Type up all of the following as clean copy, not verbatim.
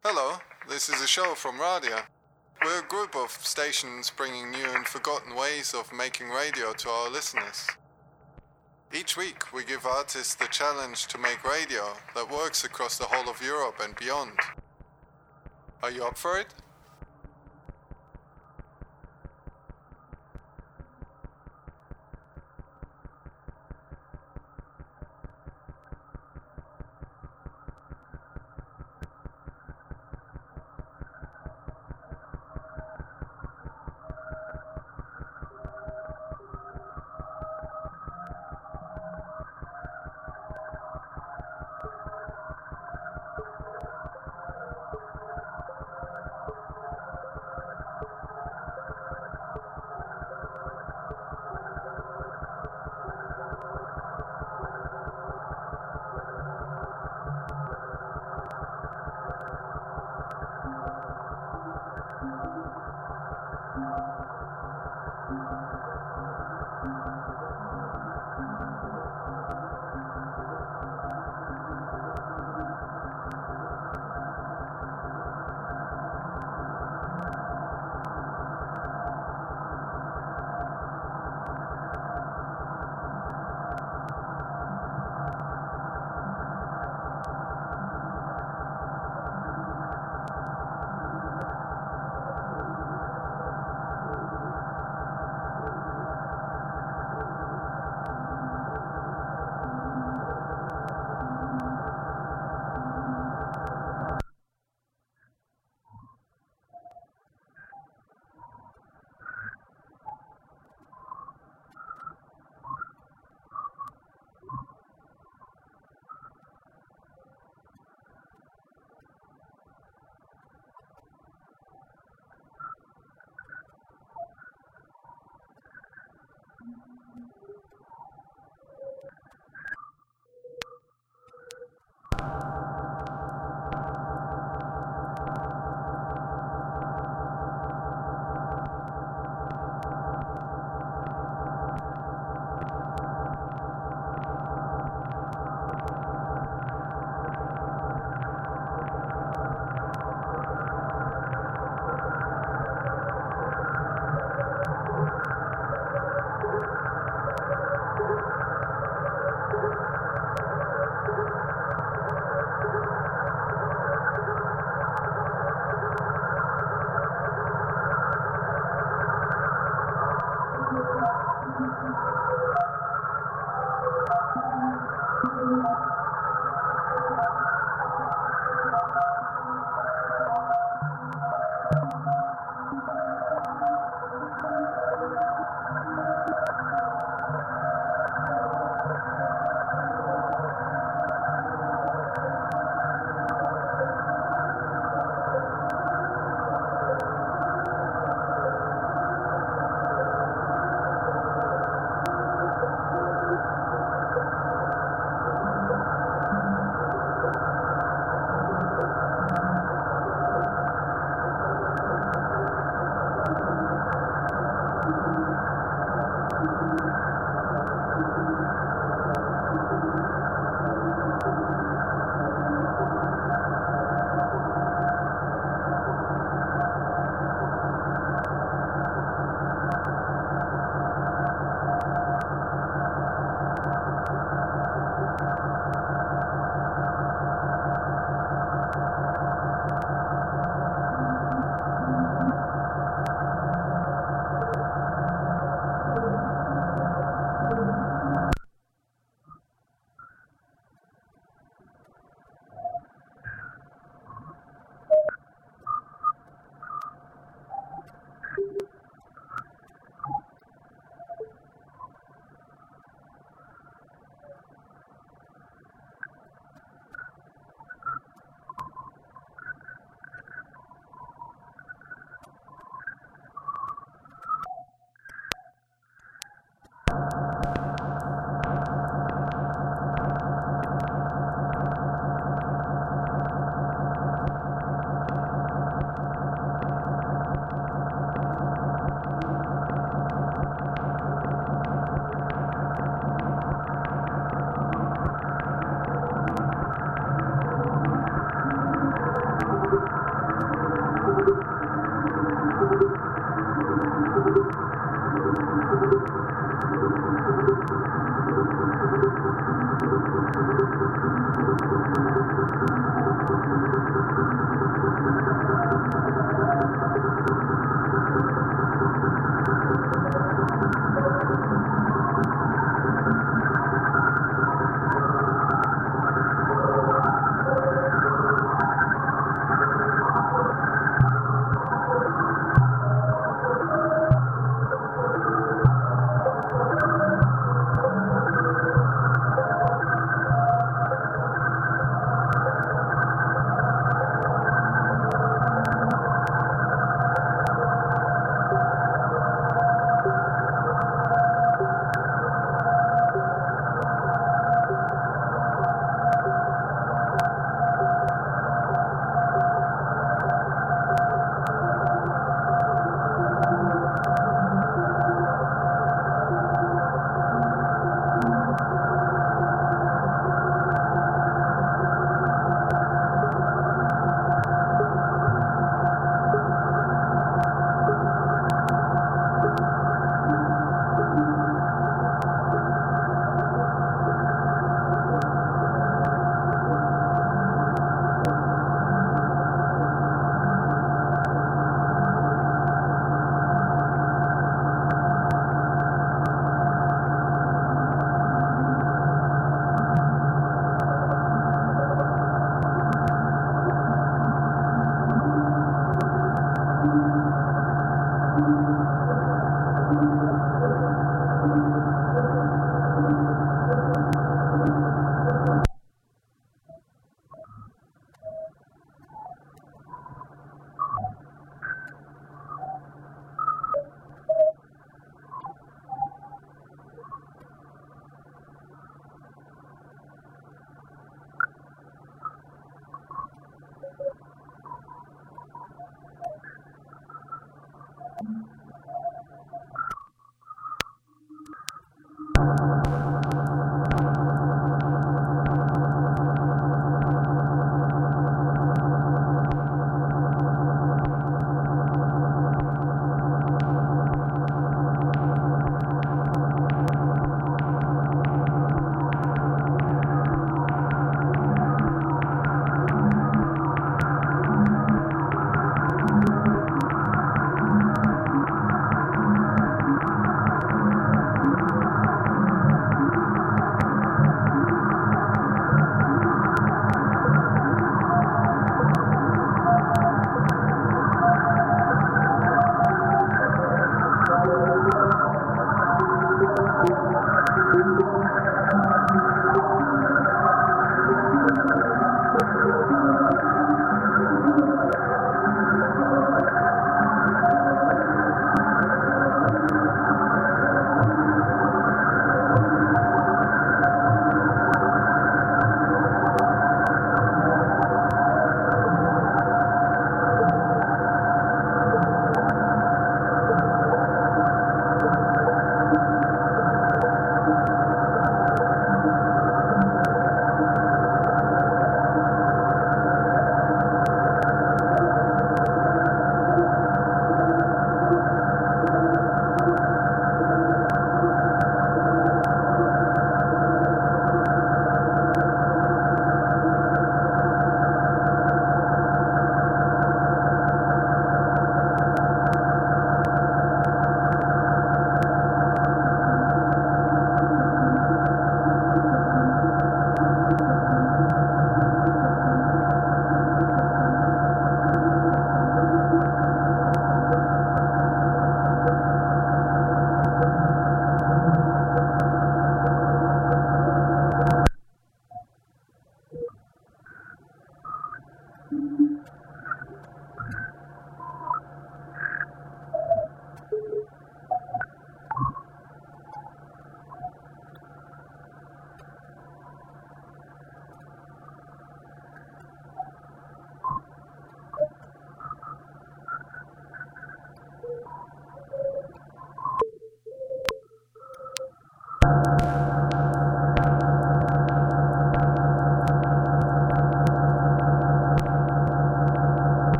Hello, this is a show from Radia. We're a group of stations bringing new and forgotten ways of making radio to our listeners. Each week we give artists the challenge to make radio that works across the whole of Europe and beyond. Are you up for it?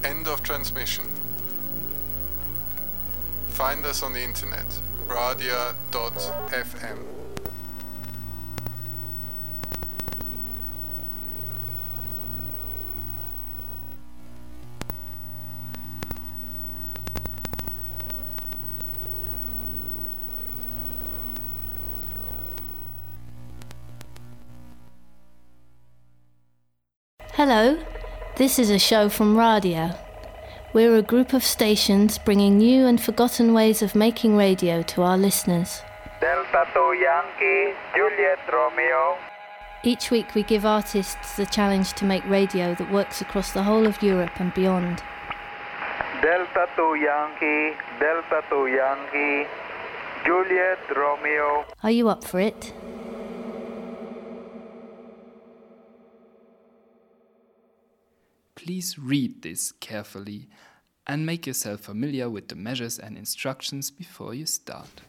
End of transmission. Find us on the internet, radia.fm. Hello, this is a show from Radia. We're a group of stations bringing new and forgotten ways of making radio to our listeners. Delta 2 Yankee, Juliet Romeo. Each week we give artists the challenge to make radio that works across the whole of Europe and beyond. Delta 2 Yankee, Delta 2 Yankee, Juliet Romeo. Are you up for it? Please read this carefully and make yourself familiar with the measures and instructions before you start.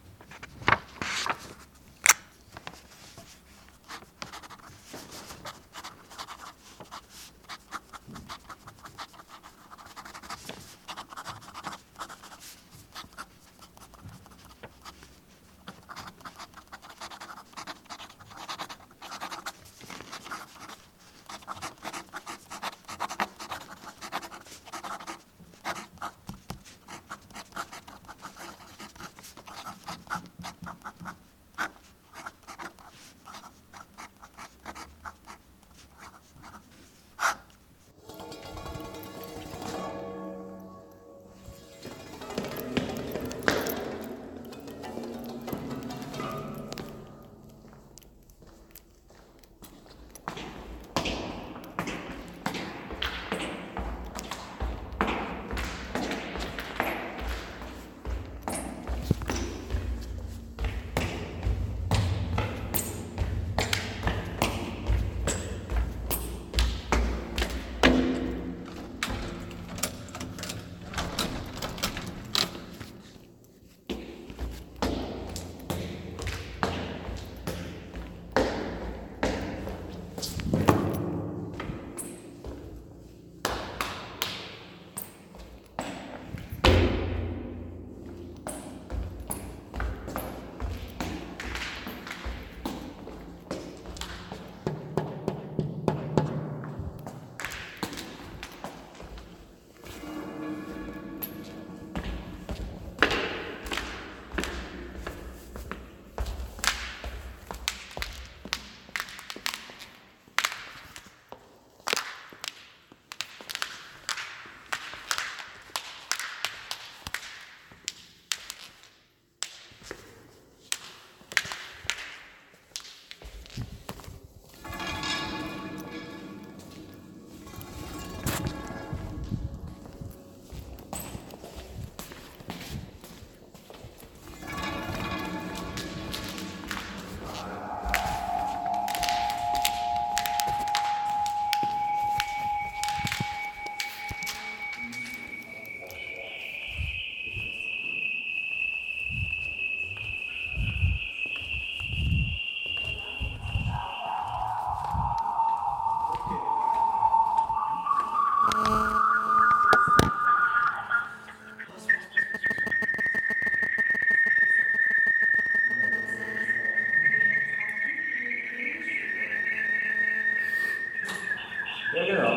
Ja, genau.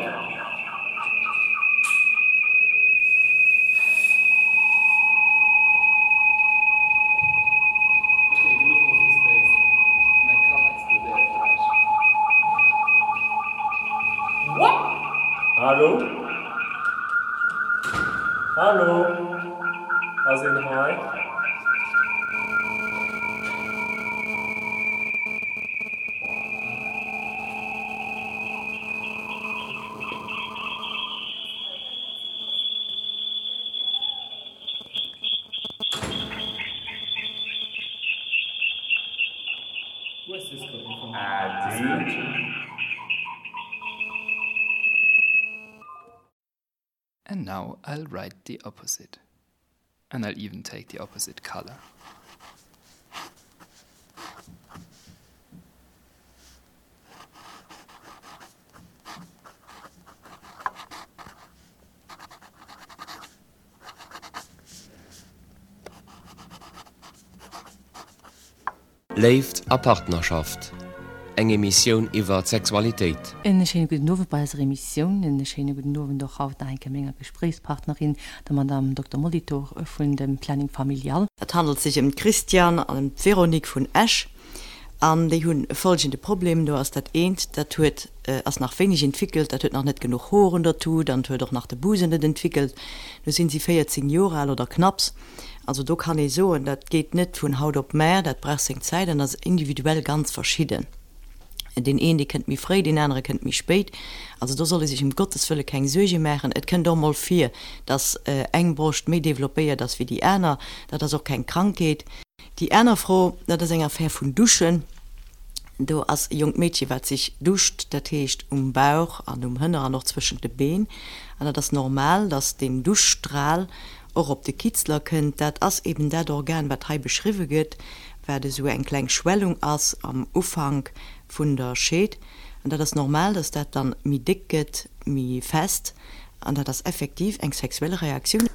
Okay, genug Open Space. Mein Kopf explodiert gleich. What? Hallo? Hallo? Also, hi. Where's this coming from? And now I'll write the opposite. And I'll even take the opposite color. Leeft a Partnerschaft. Eng Emission iwwer Sexualität. En schönen guten Abend bei unserer Emission. En schönen guten Abend doch auch eine Menge Gesprächspartnerin, der Madame Dr. Molitor von dem Planning Familial. Es handelt sich um Christian und Veronique von Esch. Und die haben folgende Probleme. Du hast das eins, das wird erst nach wenig entwickelt, das wird noch nicht genug Horen dazu, dann wird auch nach der Busen nicht entwickelt. Da sind sie 14 Jahre alt oder knapps. Also da kann ich so, und das geht nicht von Haut auf mehr, das braucht seine Zeit und das ist individuell ganz verschieden. Den einen, die kennt mich frei, den anderen kennt mich spät. Also da soll ich sich um Gottes Willen keine Sorge machen. Es kann doch mal viel, dass Engbrust mehr developiert, als wie die anderen, dass das auch keine Krankheit. Die andere Frau, das ist eine Affäre von Duschen. Du als junges Mädchen, was sich duscht, das heißt Bauch und Hände noch zwischen den Beinen. Und das ist normal, dass den Duschstrahl auch auf die Kitzler könnt, das ist eben das Organ, was hier beschrieben wird, weil so eine kleine Schwellung ist am Aufhang von der Schäd. Und das ist normal, dass das dann mehr dick geht, mehr fest. Und das ist effektiv eine sexuelle Reaktion.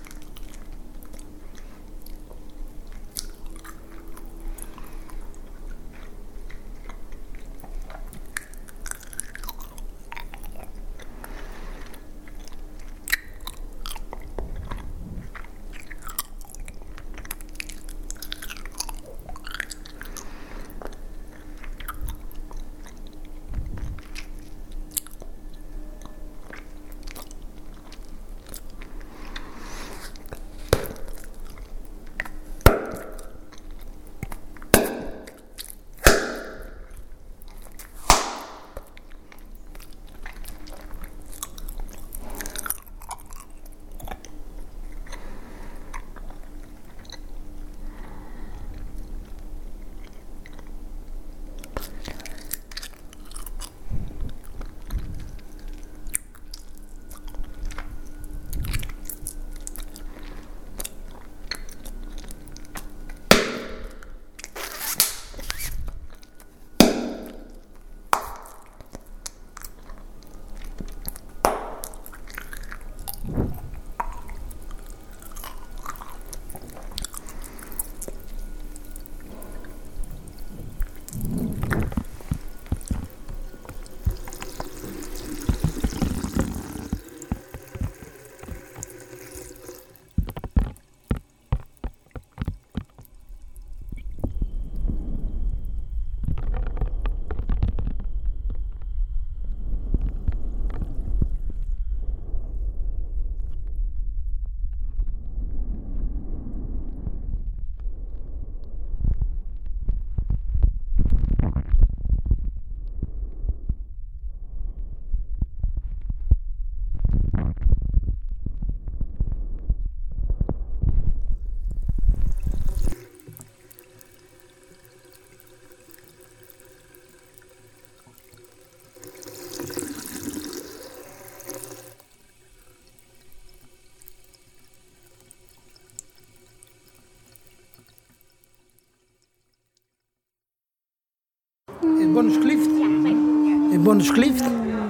Bonus Clift.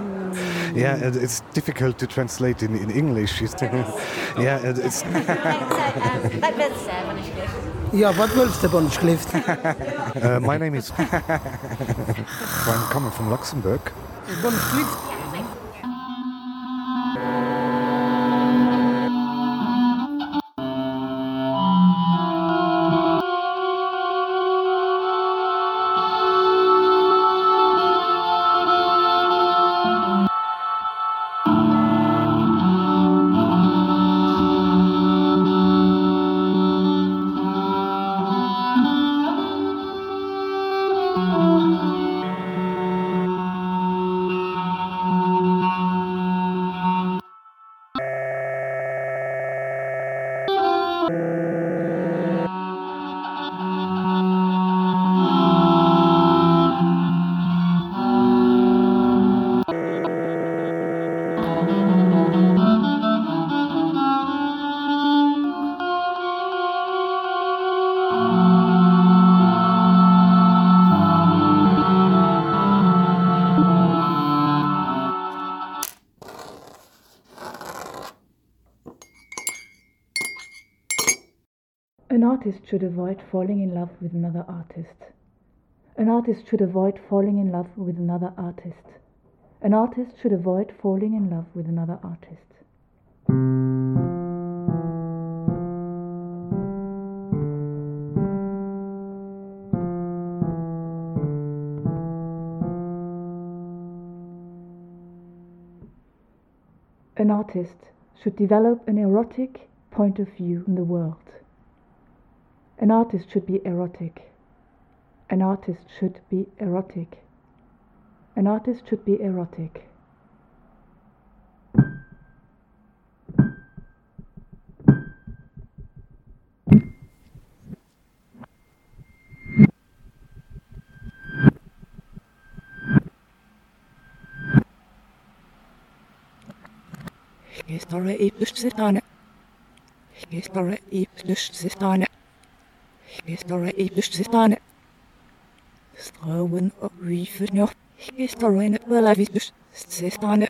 Yeah, it's difficult to translate in English. Yeah, it's. Yeah, what was the Bonus Clift? My name is. I'm coming from Luxembourg. Bonus Clift. An artist should avoid falling in love with another artist. An artist should avoid falling in love with another artist. An artist should avoid falling in love with another artist. An artist should develop an erotic point of view on the world. An artist should be erotic. An artist should be erotic. An artist should be erotic. Historie i plustsitane. Historie i plustsitane. Historie i plustsitane. Strøven og ryfen og historien er la vi plustsitane.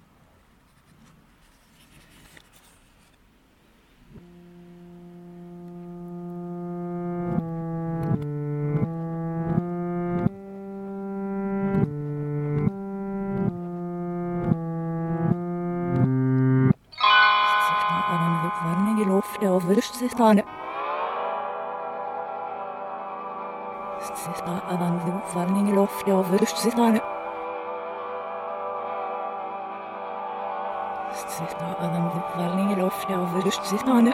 Plustsitane. Sista avanzning i loftet av plustsitane. Sista avanzning i loftet av plustsitane.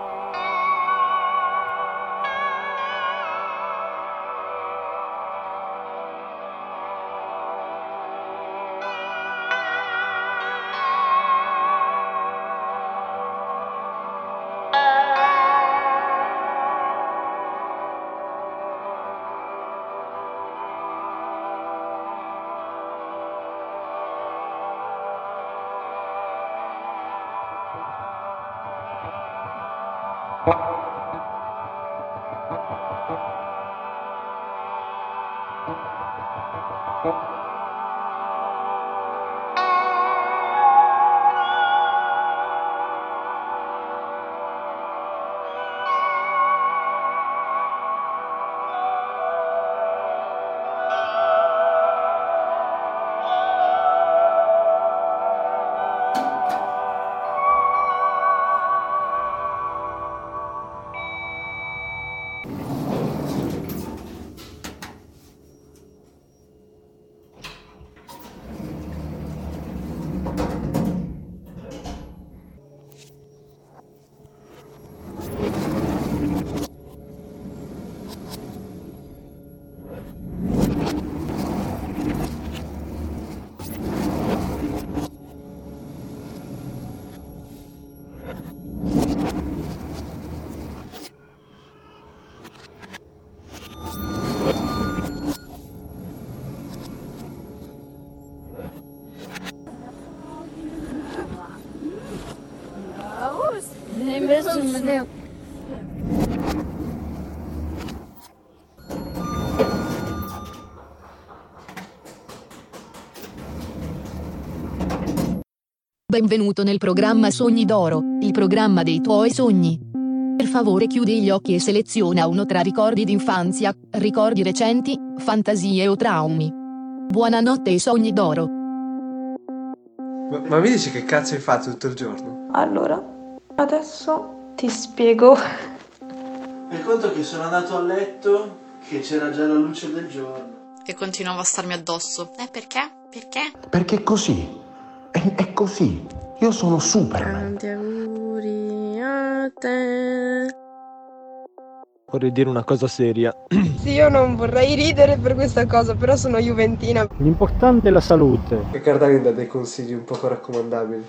Benvenuto nel programma Sogni d'Oro, il programma dei tuoi sogni. Per favore chiudi gli occhi e seleziona uno tra ricordi d'infanzia, ricordi recenti, fantasie o traumi. Buonanotte e sogni d'oro. Ma mi dici che cazzo hai fatto tutto il giorno? Allora, adesso ti spiego. Fai conto che sono andato a letto, che c'era già la luce del giorno. E continuava a starmi addosso. Perché? Perché? Perché è così. È così. Io sono Superman. Tanti auguri a te. Vorrei dire una cosa seria. Sì, io non vorrei ridere per questa cosa, però sono juventina. L'importante è la salute. E Cardani dà dei consigli un poco raccomandabili.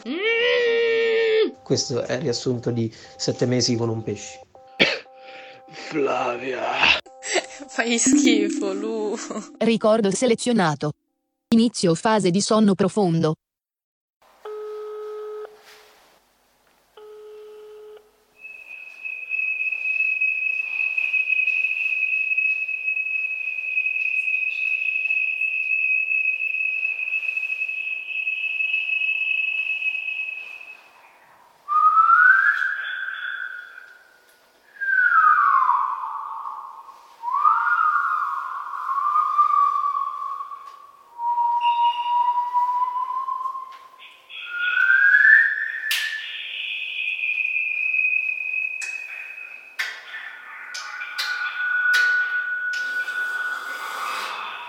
Questo è il riassunto di 7 mesi con un pesce. Flavia. Fai schifo, Lu. Ricordo selezionato. Inizio fase di sonno profondo.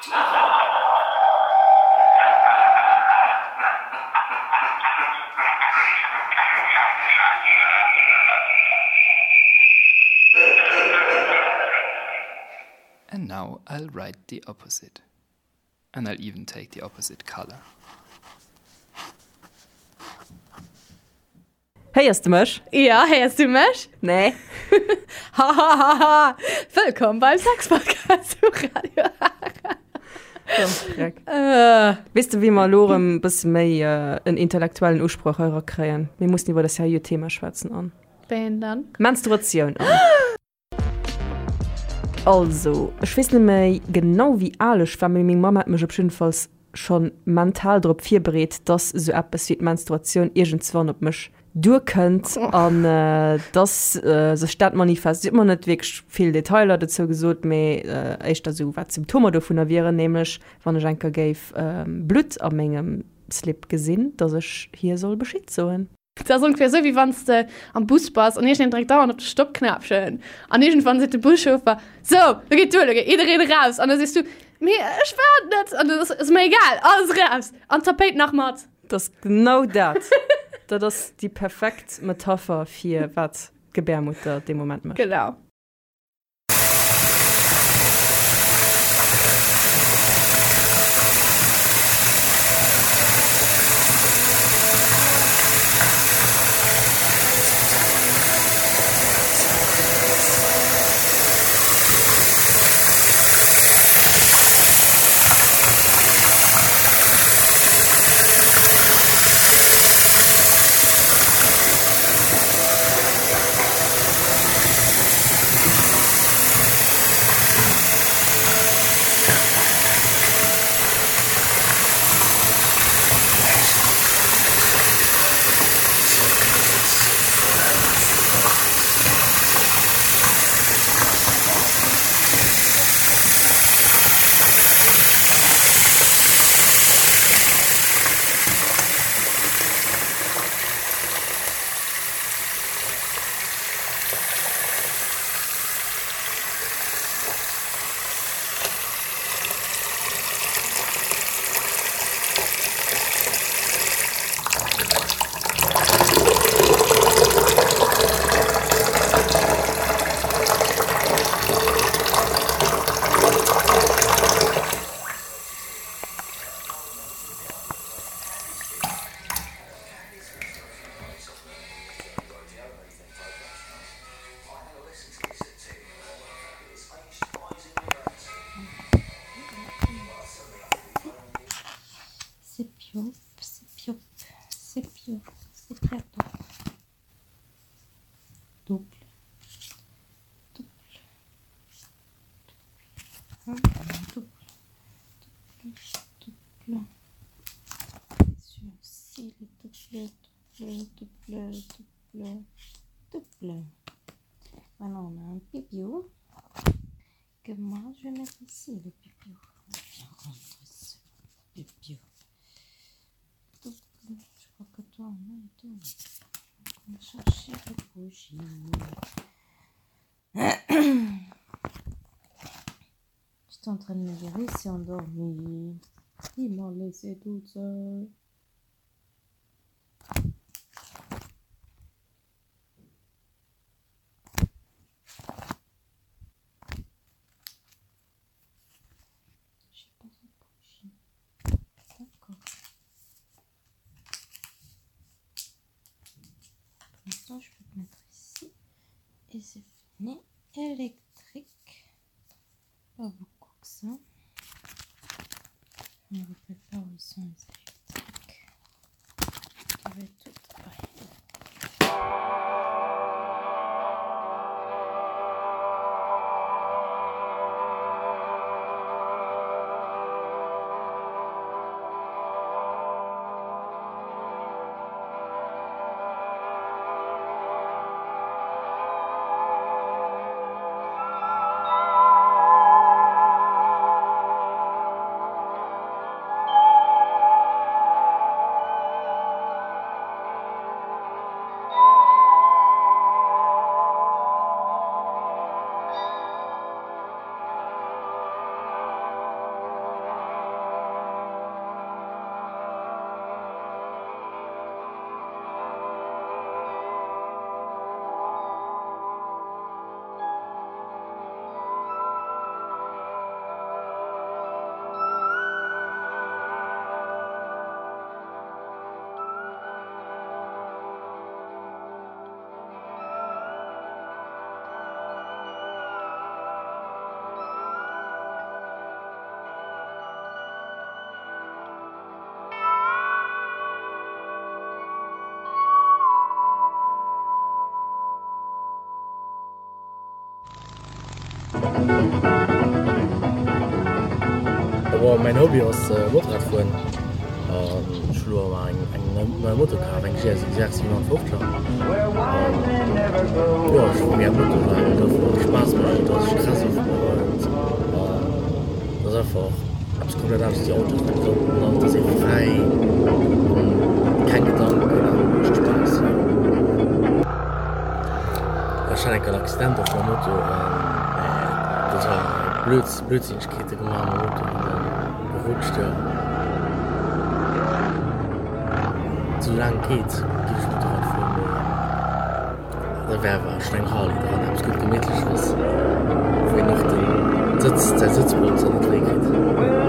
And now I'll write the opposite. And I'll even take the opposite color. Hörst du mich? Ja, hörst du mich? Nee. Hahaha. Willkommen beim Sex-Podcast zu Radio. Weißt du, wie wir Lorem bis mehr einen intellektuellen Ausspruch kreieren? Wir mussten über das ja Thema schwätzen an. Wen dann? Menstruation an. Also, ich weiß nicht mehr genau wie alles, weil meine Mama hat mich auf jeden Fall schon mental darauf vorbereitet, dass so etwas wie die Menstruation irgendwann auf mich durchkommt. Und das so steht manifest. Man nicht wirklich viele Details dazu gesagt, aber echt so, was Symptome davon wären, nämlich, wenn ich einfach Blut an meinem Slip gesehen, dass ich hier soll Bescheid sagen. Das ist ungefähr so, wie wenn du am Bus bist und ich direkt dauernd auf den Stoppknöpfchen. Und irgendwann sieht der Buschauffeur, so, da geht durch, jeder raus. Und dann siehst du, mir, ich werde nicht. Und das ist mir egal, alles raus. Und Tapet nach Matt. Das ist genau das. Das ist die perfekte Metapher für was Gebärmutter in dem Moment macht. Genau. Maintenant, on a un pipiou que moi je vais mettre ici, le pipiou. Viens rendre ce pipiou. Je crois que toi, on a et tout. On va chercher le bougie. J'étais en train de me dire, il s'est endormi. Il m'a laissé toute seule. Je peux te mettre ici et c'est fini. Électrique, pas beaucoup que ça. On ne rappelle pas où ils sont les électriques. Ça va être tout Aber mein Hobby aus Motorradfahren. Schlo war ein Motorcar, wenn ich 650. Ja, ich war mehr Motorrad, das Spaß macht, das ist krass und das ist einfach absolut komplett aus die Autos, und das ist frei, kein Gedanken, Spaß. Wahrscheinlich ein Accident auf dem Motor, das war Blödsinnigkeiten gemacht am Motor und dann gerutscht, ja. So lang geht's, die ich Motorrad fahren. Da wäre streng Harley dran, hab's gut gemütlich was. Wo ich noch der Sitzplatz an den Weg hat.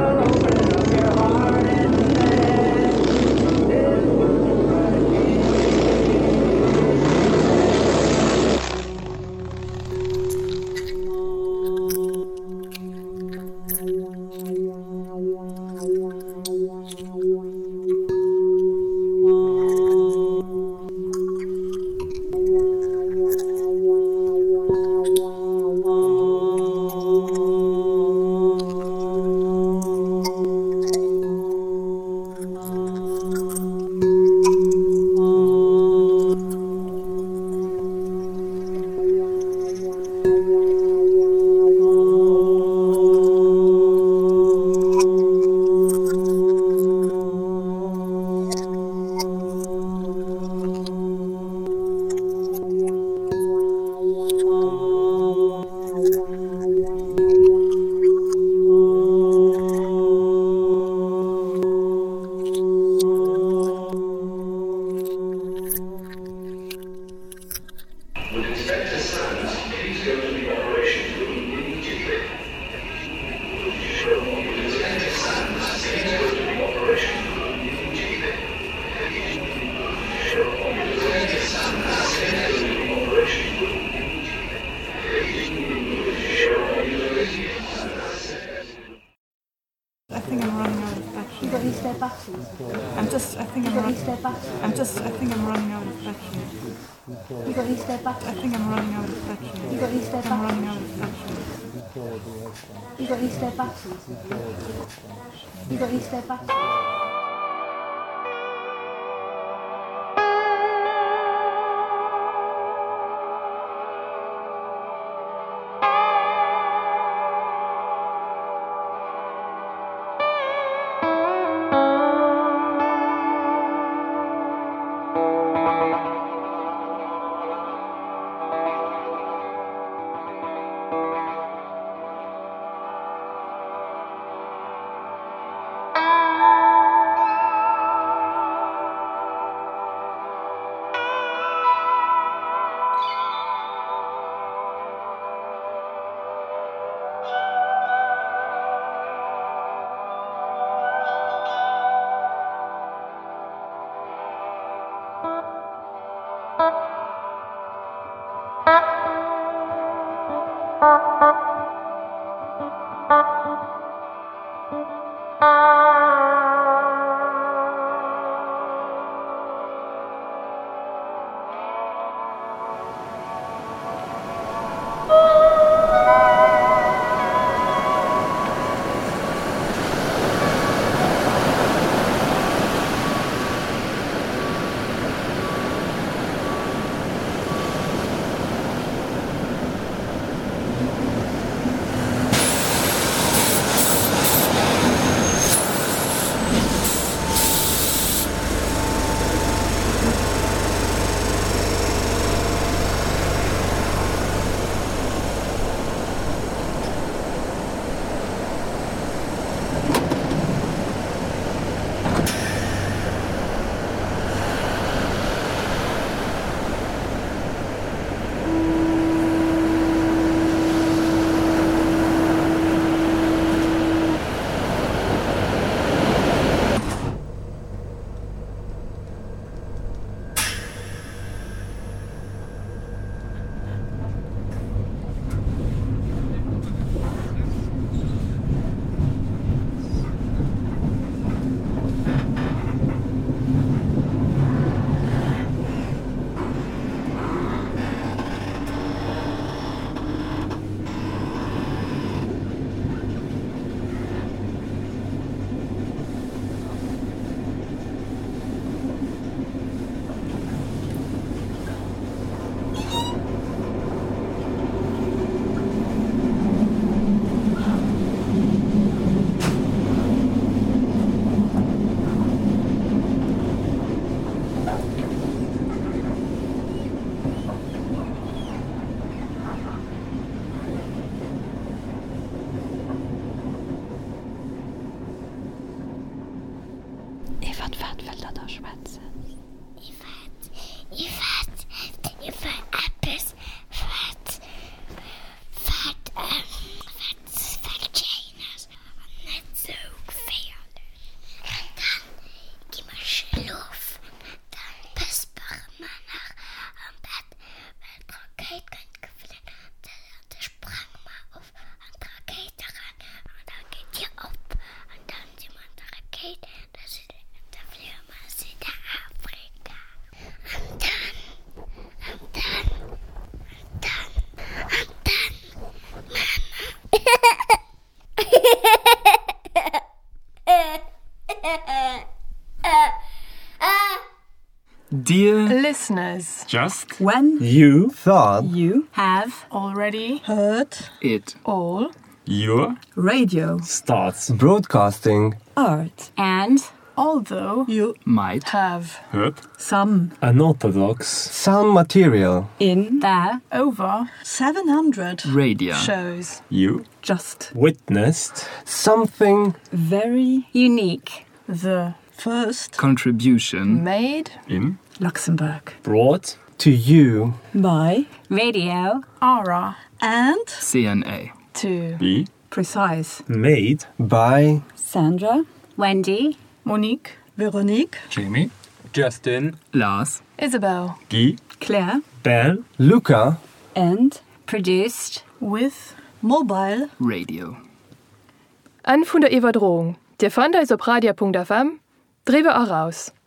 Dear listeners, just when you thought you have already heard it all, your radio starts broadcasting art, and although you might have heard some unorthodox sound material in the over 700 radio shows, you just witnessed something very unique. The first contribution made in Luxembourg, brought to you by Radio Ara and CNA, to be precise, made by Sandra, Wendy, Monique, Veronique, Jamie, Justin, Lars, Isabel, Guy, Claire, Belle, Luca, and produced with Mobile Radio. An vun der Iwerdrohung. Dir fand als op radio.fm, Drwe a raus.